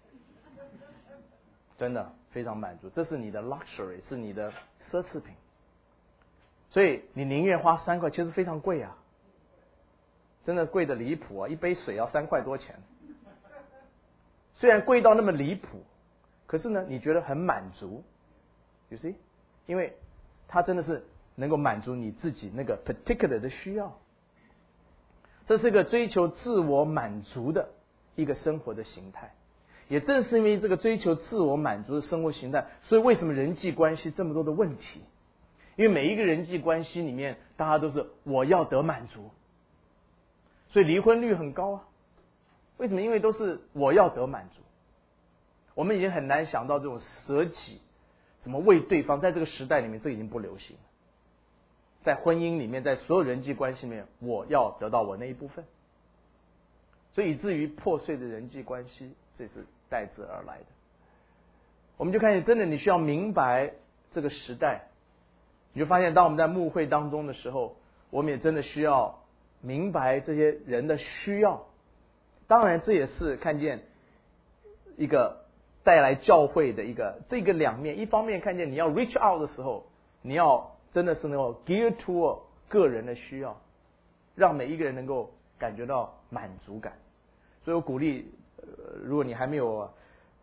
真的非常满足，这是你的 luxury， 是你的奢侈品。所以你宁愿花三块，其实非常贵啊，真的贵的离谱啊！一杯水要三块多钱，虽然贵到那么离谱，可是呢，你觉得很满足 ，you see， 因为它真的是能够满足你自己那个 particular 的需要。这是个追求自我满足的一个生活的形态，也正是因为这个追求自我满足的生活形态，所以为什么人际关系这么多的问题？因为每一个人际关系里面，大家都是我要得满足，所以离婚率很高啊。为什么？因为都是我要得满足。我们已经很难想到这种舍己，怎么为对方，在这个时代里面，这已经不流行了。在婚姻里面，在所有人际关系里面，我要得到我那一部分，所以以至于破碎的人际关系，这是代之而来的。我们就看见，真的你需要明白这个时代，你就发现，当我们在牧会当中的时候，我们也真的需要明白这些人的需要。当然，这也是看见一个带来教会的一个这个两面。一方面看见你要 reach out 的时候，你要真的是能够 gear to 个人的需要，让每一个人能够感觉到满足感。所以我鼓励，呃，如果你还没有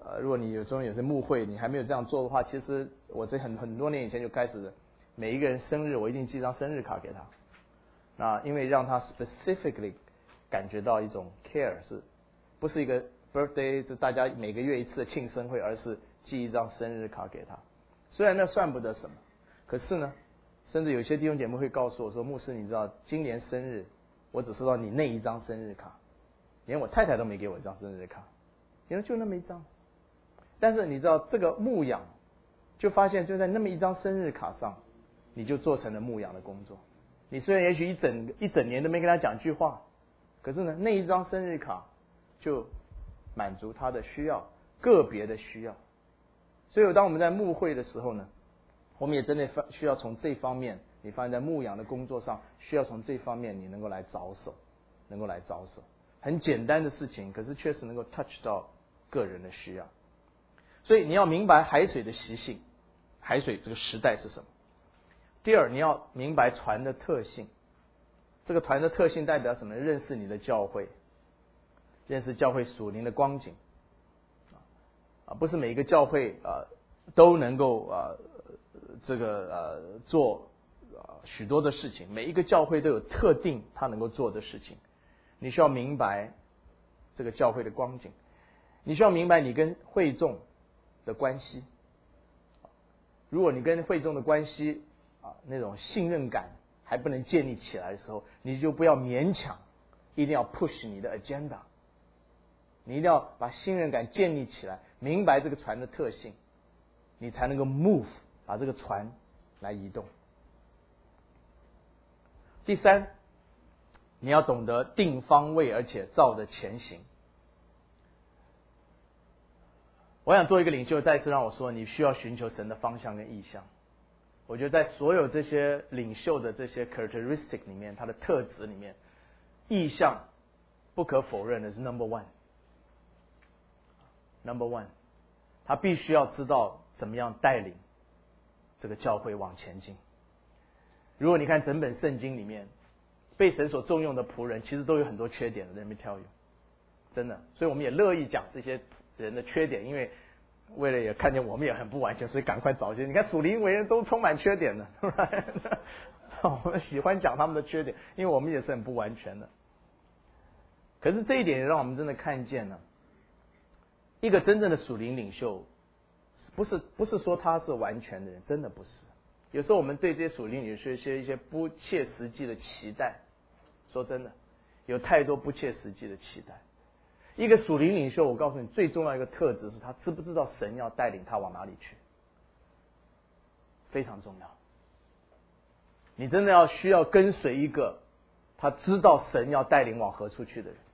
呃，如果你有时候也是牧会，你还没有这样做的话，其实我在很很多年以前就开始，每一个人生日我一定寄张生日卡给他。那因为让他 specifically 感觉到一种 care， 是不是一个 birthday 是大家每个月一次的庆生会，而是寄一张生日卡给他。虽然那算不得什么，可是呢，甚至有些弟兄姐妹会告诉我说，牧师，你知道今年生日我只收到你那一张生日卡，连我太太都没给我一张生日卡，因为就那么一张。但是你知道这个牧养，就发现就在那么一张生日卡上，你就做成了牧养的工作。你虽然也许一整一整年都没跟他讲句话，可是呢，那一张生日卡就满足他的需要，个别的需要。所以当我们在牧会的时候呢，我们也真的需要从这方面，你发现在牧养的工作上，需要从这方面你能够来着手，能够来着手。很简单的事情，可是确实能够 touch 到个人的需要。所以你要明白海水的习性，海水这个时代是什么。第二，你要明白船的特性。这个船的特性代表什么？认识你的教会，认识教会属灵的光景。啊，不是每一个教会啊都能够啊这个呃做啊许多的事情，每一个教会都有特定他能够做的事情。你需要明白这个教会的光景，你需要明白你跟会众的关系。如果你跟会众的关系啊那种信任感还不能建立起来的时候，你就不要勉强，一定要 push 你的 agenda。你一定要把信任感建立起来，明白这个船的特性，你才能够 move 把这个船来移动。第三，你要懂得定方位，而且照着前行。我想做一个领袖，再次让我说，你需要寻求神的方向跟意向。我觉得在所有这些领袖的这些 characteristic 里面，他的特质里面，意向不可否认的是 number one。number one， 他必须要知道怎么样带领这个教会往前进。如果你看整本圣经里面，被神所重用的仆人，其实都有很多缺点的。Let me tell you， 真的。所以我们也乐意讲这些人的缺点，因为为了也看见我们也很不完全，所以赶快找一些。你看属灵为人都充满缺点的，我们喜欢讲他们的缺点，因为我们也是很不完全的。可是这一点也让我们真的看见了，一个真正的属灵领袖，不是不是说他是完全的人，真的不是。有时候我们对这些属灵领袖一些一些不切实际的期待，说真的，有太多不切实际的期待。一个属灵领袖，我告诉你，最重要一个特质是他知不知道神要带领他往哪里去，非常重要。你真的要需要跟随一个他知道神要带领往何处去的人。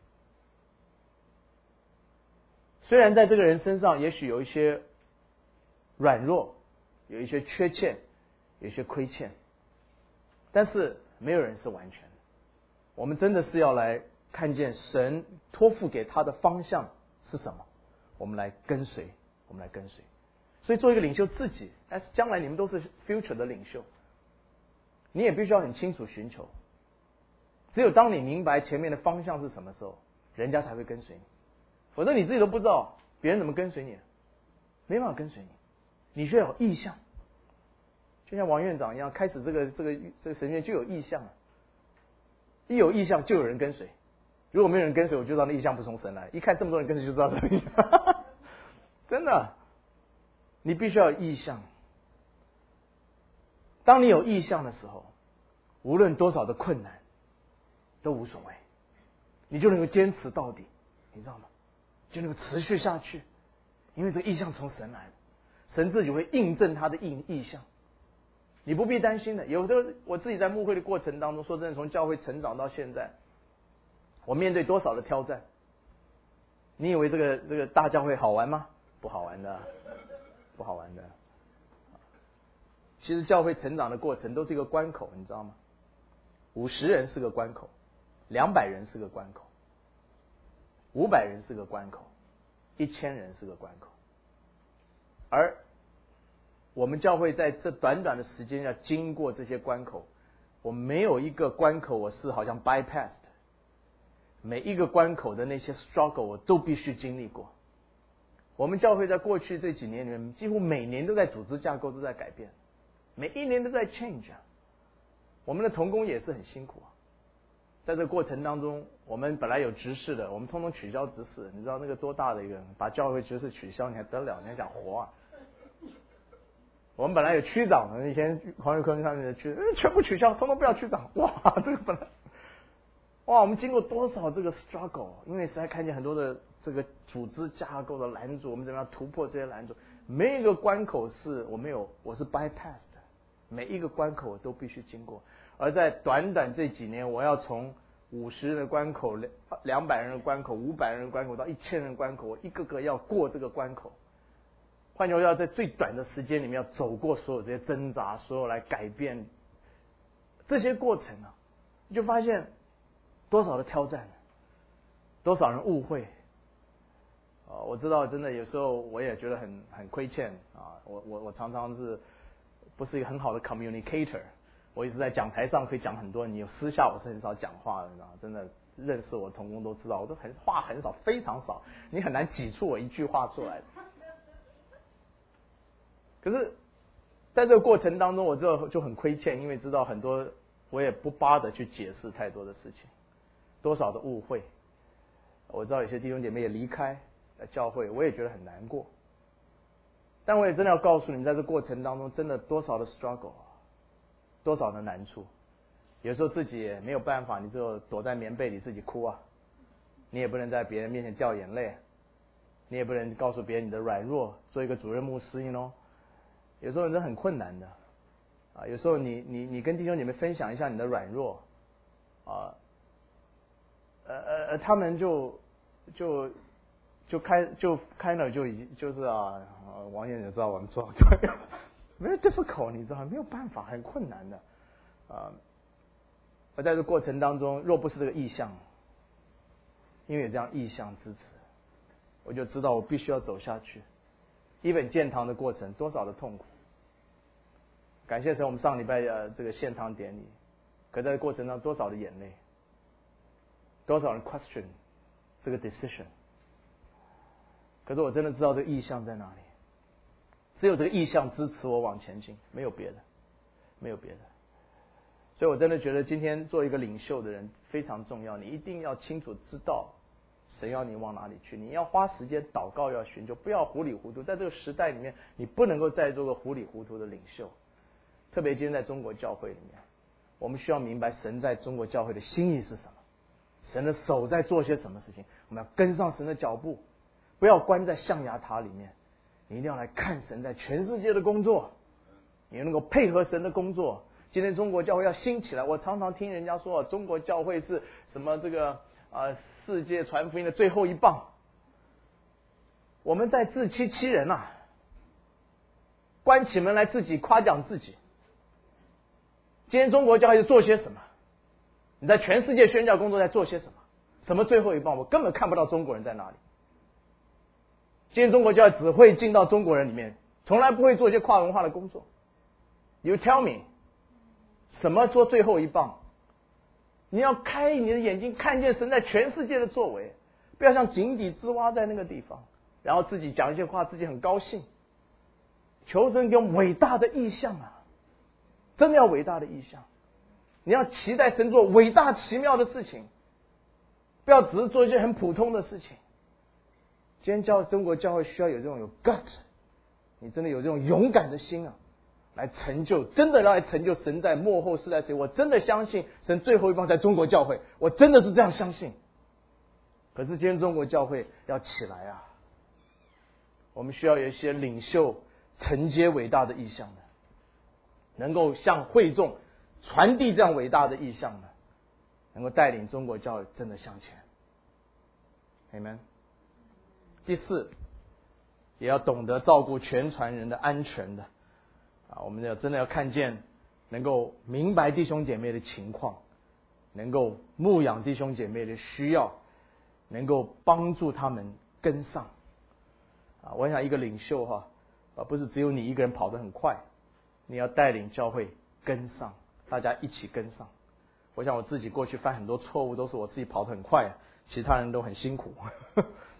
虽然在这个人身上也许有一些软弱，有一些缺陷，有一些亏欠，但是没有人是完全的。我们真的是要来看见神托付给他的方向是什么，我们来跟随，我们来跟随。所以做一个领袖自己，但是将来你们都是 future 的领袖，你也必须要很清楚寻求。只有当你明白前面的方向是什么时候，人家才会跟随你。否则你自己都不知道，别人怎么跟随你？没办法跟随你。你需要有意向，就像王院长一样，开始这个这个这个神学就有意向了。一有意向就有人跟随，如果没有人跟随，我就知道那意向不是从神来。一看这么多人跟随，就知道这个意向。真的，你必须要有意向。当你有意向的时候，无论多少的困难都无所谓，你就能够坚持到底，你知道吗？就能够持续下去，因为这个意向从神来的，神自己会印证他的意意向，你不必担心的。有时候我自己在牧会的过程当中，说真的，从教会成长到现在，我面对多少的挑战。你以为这个这个大教会好玩吗？不好玩的，不好玩的。其实教会成长的过程都是一个关口，你知道吗？五十人是个关口，两百人是个关口，五百人是个关口，一千人是个关口。而我们教会在这短短的时间要经过这些关口，我没有一个关口我是好像 bypass 的，每一个关口的那些 struggle 我都必须经历过， 我们教会在过去这几年里面，几乎每年都在组织架构都在改变，每一年都在 change 啊。我们的同工也是很辛苦啊，在这个过程当中，我们本来有执事的，我们通通取消执事，你知道那个多大的一个，把教会执事取消，你还得了？你还想活啊？我们本来有区长的，以前黄玉坤上面的区，全部取消，通通不要区长。哇，这个本来，哇，我们经过多少这个 struggle， 因为实在看见很多的这个组织架构的拦阻，我们怎么样突破这些拦阻？没有一个关口是我没有，我是 bypass 的，每一个关口我都必须经过。而在短短这几年，我要从五十人的关口、两百人的关口、五百人的关口到一千人的关口，我一个个要过这个关口。换句话说，要在最短的时间里面要走过所有这些挣扎，所有来改变这些过程啊，你就发现多少的挑战，多少人误会啊！我知道，真的有时候我也觉得很很亏欠啊！我我我常常是不是一个很好的 communicator， 我一直在讲台上可以讲很多，你有私下我是很少讲话的，你知道，真的认识我的同工都知道，我都很话很少，非常少，你很难挤出我一句话出来的。可是，在这个过程当中，我就就很亏欠，因为知道很多我也不巴的去解释太多的事情，多少的误会。我知道有些弟兄姐妹也离开教会，我也觉得很难过。但我也真的要告诉你们，在这过程当中，真的多少的 struggle， 多少的难处。有时候自己也没有办法，你就躲在棉被里自己哭啊，你也不能在别人面前掉眼泪，你也不能告诉别人你的软弱，做一个主任牧师，你 know。有时候人很困难的，啊，有时候你你你跟弟兄姐妹分享一下你的软弱，啊，呃呃呃，他们就就就开就开了就已经就是啊，王燕也知道我们做没有 difficult， 你知道没有办法，很困难的，啊，而在这过程当中，若不是这个意向，因为有这样意向支持，我就知道我必须要走下去。一本建堂的过程，多少的痛苦！感谢神，我们上礼拜呃这个献堂典礼，可在过程当中多少的眼泪，多少人 question 这个 decision。可是我真的知道这个意向在哪里，只有这个意向支持我往前进，没有别的，没有别的。所以我真的觉得今天做一个领袖的人非常重要，你一定要清楚知道神要你往哪里去，你要花时间祷告，要寻求，不要糊里糊涂。在这个时代里面，你不能够再做个糊里糊涂的领袖。特别今天在中国教会里面，我们需要明白神在中国教会的心意是什么，神的手在做些什么事情，我们要跟上神的脚步，不要关在象牙塔里面，你一定要来看神在全世界的工作，你能够配合神的工作。今天中国教会要兴起来，我常常听人家说中国教会是什么这个啊、呃、世界传福音的最后一棒，我们在自欺欺人啊，关起门来自己夸奖自己。今天中国教会做些什么？你在全世界宣教工作在做些什么？什么最后一棒？我根本看不到中国人在哪里。今天中国教会只会进到中国人里面，从来不会做一些跨文化的工作。You tell me， 什么说最后一棒？你要开你的眼睛，看见神在全世界的作为，不要像井底之蛙在那个地方，然后自己讲一些话，自己很高兴。求神给我们伟大的意象啊！真的要伟大的意象，你要期待神做伟大奇妙的事情，不要只是做一些很普通的事情。今天教中国教会需要有这种有 gut， 你真的有这种勇敢的心啊，来成就，真的来成就神在末后世代谁？我真的相信神最后一棒在中国教会，我真的是这样相信。可是今天中国教会要起来啊，我们需要有一些领袖承接伟大的意象的，能够向会众传递这样伟大的意象的，能够带领中国教会真的向前。Amen。第四，也要懂得照顾全传人的安全的啊，我们要真的要看见，能够明白弟兄姐妹的情况，能够牧养弟兄姐妹的需要，能够帮助他们跟上啊。我想一个领袖哈，啊不是只有你一个人跑得很快，你要带领教会跟上，大家一起跟上。我想我自己过去犯很多错误，都是我自己跑得很快，其他人都很辛苦。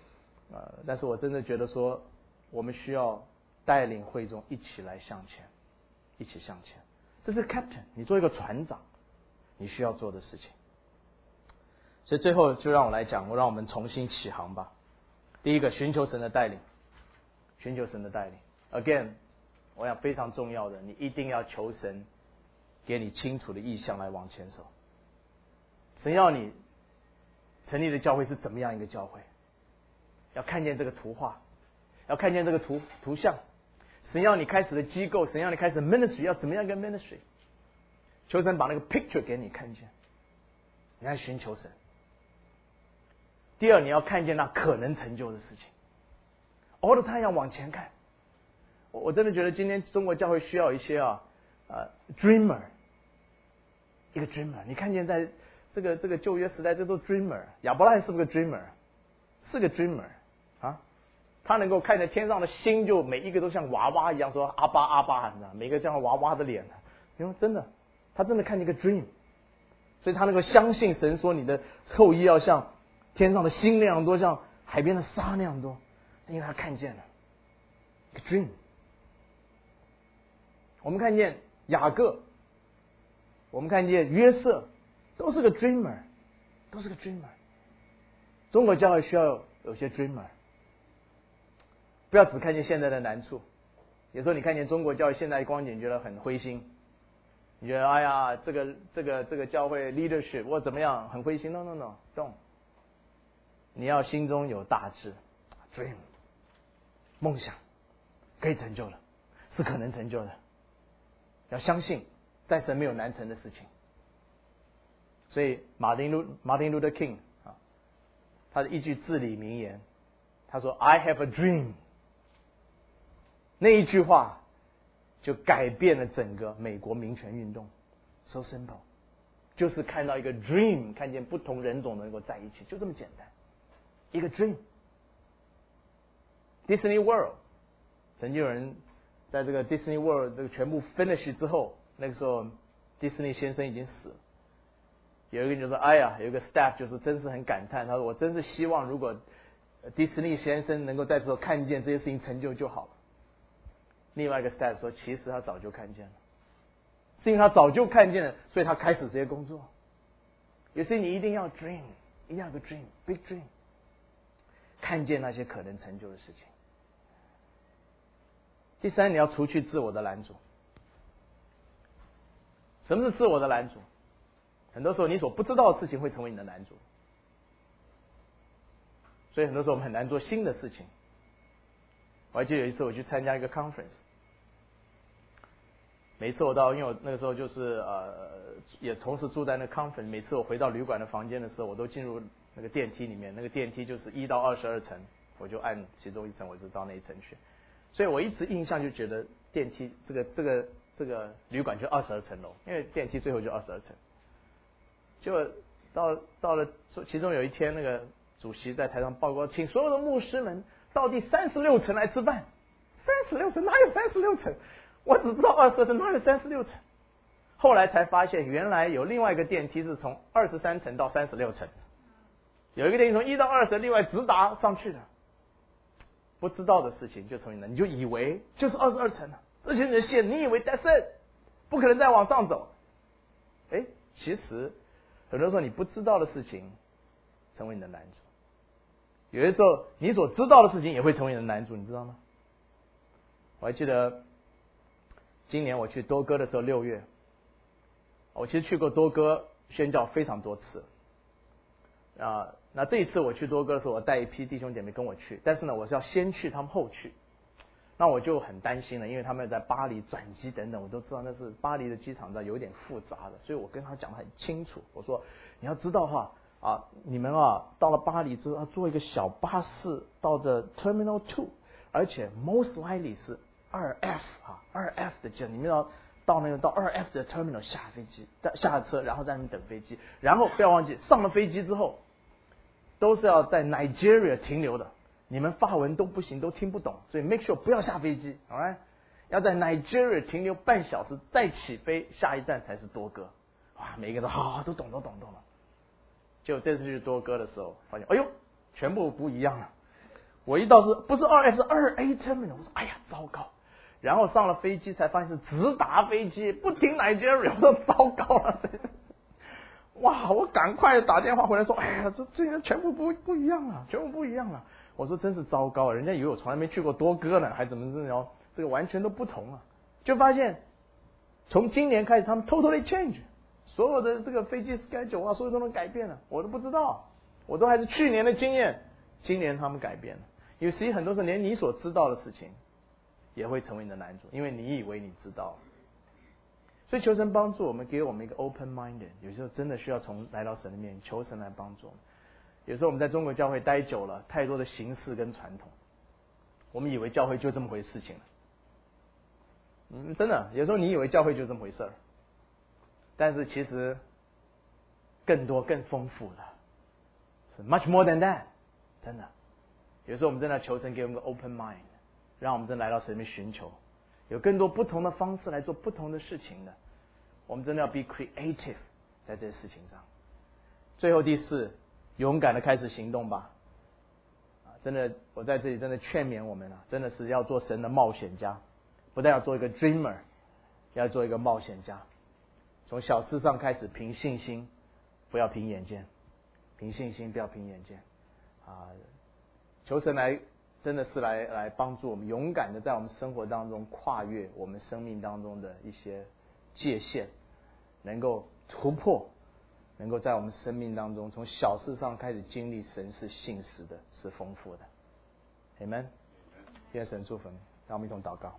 呃，但是我真的觉得说，我们需要带领会众一起来向前，一起向前。这是 captain， 你做一个船长，你需要做的事情。所以最后就让我来讲，我让我们重新起航吧。第一个，寻求神的带领，寻求神的带领。Again， 我想非常重要的，你一定要求神给你清楚的意向来往前走。神要你成立的教会是怎么样一个教会？要看见这个图画，要看见这个图图像。神要你开始的机构，神要你开始 ministry， 要怎么样一个 ministry？ 求神把那个 picture 给你看见，你来寻求神。第二，你要看见那可能成就的事情。all the time 要往前看。我我真的觉得今天中国教会需要一些啊呃 dreamer， 一个 dreamer。你看见在这个这个旧约时代，这都 dreamer。亚伯拉罕是不是个 dreamer？ 是个 dreamer 啊，他能够看见天上的星，就每一个都像娃娃一样说阿巴阿巴，你知道，每个像娃娃的脸。因为真的，他真的看见一个 dream， 所以他能够相信神说你的后裔要像天上的星那样多，像海边的沙那样多，因为他看见了一个 dream。我们看见雅各，我们看见约瑟，都是个 dreamer， 都是个 dreamer。中国教会需要有些 dreamer， 不要只看见现在的难处。有时候你看见中国教会现在光景，觉得很灰心，你觉得哎呀，这个这个这个教会 leadership 或怎么样很灰心。No no no don't， 你要心中有大志 ，dream， 梦想可以成就的，是可能成就的。要相信，在神没有难成的事情。所以马丁路马丁路德 King 啊，他的一句至理名言，他说 ：“I have a dream。”那一句话就改变了整个美国民权运动。So simple， 就是看到一个 dream， 看见不同人种能够在一起，就这么简单，一个 dream。Disney World， 曾经有人在这个 Disney World 这个全部 finish 之后，那个时候迪士尼先生已经死了。有一个人就说：“哎呀，有一个 staff 就是真是很感叹，他说我真是希望如果迪士尼先生能够在这时候看见这些事情成就就好了。”另外一个 staff 说：“其实他早就看见了，是因为他早就看见了，所以他开始这些工作。”有时你一定要 dream， 一定要有个 dream，big dream， 看见那些可能成就的事情。第三，你要除去自我的拦阻。什么是自我的拦阻？很多时候你所不知道的事情会成为你的拦阻，所以很多时候我们很难做新的事情。我还记得有一次我去参加一个 conference， 每次我到，因为我那个时候就是呃也同时住在那个 conference， 每次我回到旅馆的房间的时候，我都进入那个电梯里面，那个电梯就是一到二十二层，我就按其中一层，我就到那一层去。所以我一直印象就觉得电梯这个这个这个旅馆就二十二层楼，因为电梯最后就二十二层。就到到了其中有一天，那个主席在台上报告，请所有的牧师们到第三十六层来吃饭。三十六层哪有三十六层？我只知道二十二层，哪有三十六层？后来才发现，原来有另外一个电梯是从二十三层到三十六层，有一个电梯从一到二十，另外直达上去的。不知道的事情就成为了，你就以为就是二十二层了，这就是你的线，你以为 that's it， 不可能再往上走。哎，其实很多时候你不知道的事情成为你的难处，有的时候你所知道的事情也会成为你的难处，你知道吗？我还记得今年我去多哥的时候，六月，我其实去过多哥宣教非常多次啊。那这一次我去多哥的时候，我带一批弟兄姐妹跟我去，但是呢，我是要先去，他们后去。那我就很担心了，因为他们在巴黎转机等等，我都知道那是巴黎的机场的有点复杂的，所以我跟他讲得很清楚。我说你要知道哈啊，你们啊到了巴黎之后要坐一个小巴士到的 Terminal Two， 而且 most likely 是二 F 啊二 F 的机，你们要到那个到二 F 的 Terminal 下飞机，下车，然后在那边等飞机，然后不要忘记上了飞机之后。都是要在 Nigeria 停留的，你们法文都不行，都听不懂，所以 make sure 不要下飞机 ，alright？ 要在 Nigeria 停留半小时，再起飞，下一站才是多哥。哇，每个人都好、哦、都懂都懂懂了。就这次去多哥的时候，发现哎呦，全部不一样了。 我一到是不是二 F 是二 A terminal， 我说哎呀糟糕，然后上了飞机才发现是直达飞机，不停 Nigeria， 我说糟糕了，真的，哇！我赶快打电话回来说，哎呀，这这些全部不不一样了，全部不一样了。我说真是糟糕，人家以为我从来没去过多哥呢，还怎么怎么着，这个完全都不同啊！就发现从今年开始，他们 totally change， 所有的这个飞机 schedule 啊，所有都能改变了，我都不知道，我都还是去年的经验，今年他们改变了。因为实际很多时候连你所知道的事情，也会成为你的难处，因为你以为你知道。所以求神帮助我们，给我们一个 open minded， 有时候真的需要从来到神的面前求神来帮助我们。有时候我们在中国教会待久了，太多的形式跟传统，我们以为教会就这么回事情了。嗯，真的，有时候你以为教会就这么回事儿，但是其实更多更丰富的，是 much more than that， 真的。有时候我们真的求神给我们个 open mind， 让我们真的来到神面寻求，有更多不同的方式来做不同的事情的。我们真的要 be creative 在这些事情上。最后第四，勇敢的开始行动吧。啊，真的，我在这里真的劝勉我们啊，真的是要做神的冒险家，不但要做一个 dreamer， 要做一个冒险家。从小事上开始，凭信心，不要凭眼见，凭信心，不要凭眼见。啊，求神来，真的是来来帮助我们，勇敢的在我们生活当中跨越我们生命当中的一些界限，能够突破，能够在我们生命当中从小事上开始经历神是信实的，是丰富的。Amen。愿神祝福你，让我们一同祷告。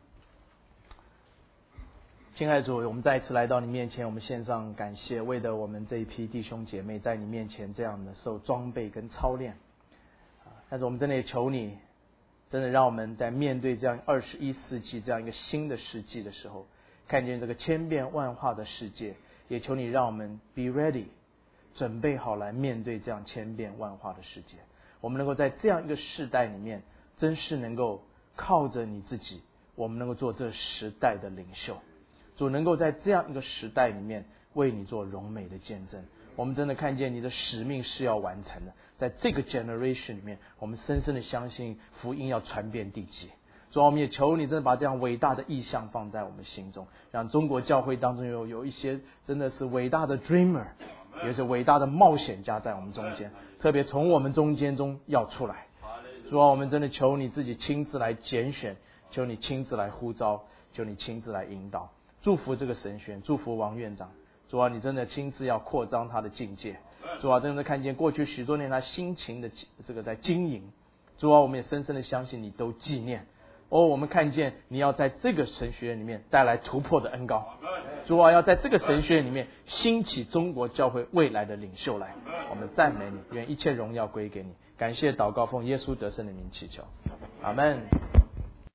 亲爱的主，我们再一次来到你面前，我们献上感谢，为了我们这一批弟兄姐妹在你面前这样的受装备跟操练。但是我们真的也求你，真的让我们在面对这样二十一世纪这样一个新的世纪的时候，看见这个千变万化的世界，也求你让我们 be ready， 准备好来面对这样千变万化的世界。我们能够在这样一个世代里面，真是能够靠着你自己，我们能够做这时代的领袖。主能够在这样一个时代里面为你做荣美的见证。我们真的看见你的使命是要完成的，在这个 generation 里面，我们深深的相信福音要传遍地极。主啊，我们也求你真的把这样伟大的意向放在我们心中，让中国教会当中有有一些真的是伟大的 dreamer， 有一些伟大的冒险家在我们中间，特别从我们中间中要出来。主啊，我们真的求你自己亲自来拣选，求你亲自来呼召，求你亲自来引导，祝福这个神学院，祝福王院长。主啊，你真的亲自要扩张他的境界。主啊，真的看见过去许多年他辛勤的这个在经营。主啊，我们也深深的相信你都纪念。哦，我们看见你要在这个神学院里面带来突破的恩膏。主啊，要在这个神学院里面兴起中国教会未来的领袖来。我们赞美你，愿一切荣耀归给你。感谢祷告，奉耶稣得胜的名祈求，阿们。